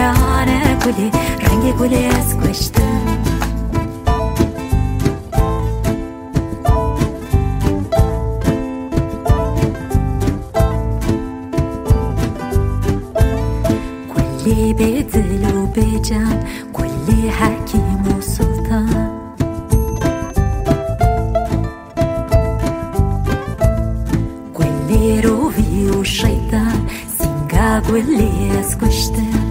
برانه گلی رنگ گلی از کشتم کلی به دل و به جان کلی حکیم و سلطان کلی روحی و شیطان سینگا کلی از کشتم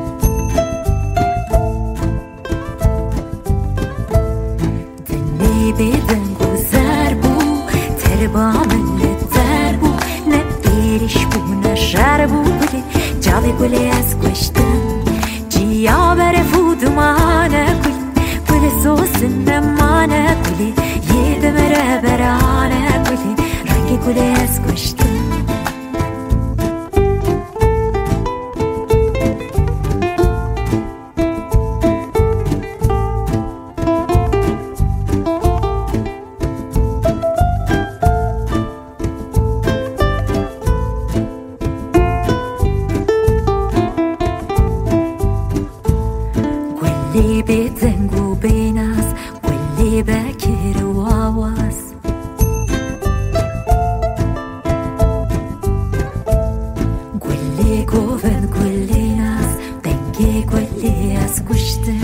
دنی به دنگ و زربو تربا من لدربو نبیرش بو نشربو کلی جاوی کلی از کشتم جیا بر فودمانه کلی سوس نمانه کلی یه دمره برانه کلی رنگ کلی از کشتم کلی به دنگ و به ناز کلی بکر و آواز کلی گوون کلی ناز دنگی کلی از کشته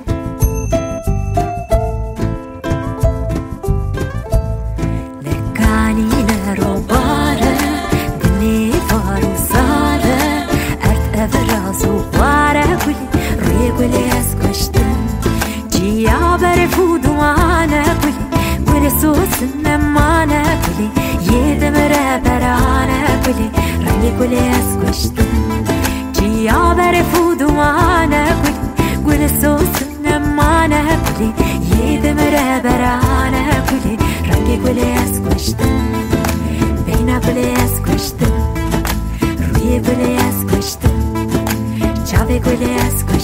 لکانی نرو باره دنی فارو ساره ارد افراز و واره کلی روی کلی از جیا بر فودمانه کلی سوس نمانه کلی یه دمره برانه کلی رنگ کلی از کشتم جیا بر فودمانه کلی سوس نمانه کلی یه دمره برانه کلی رنگ کلی از کشتم بین کلی از کشتم روی کلی از کشتم چاوی کلی از کشتم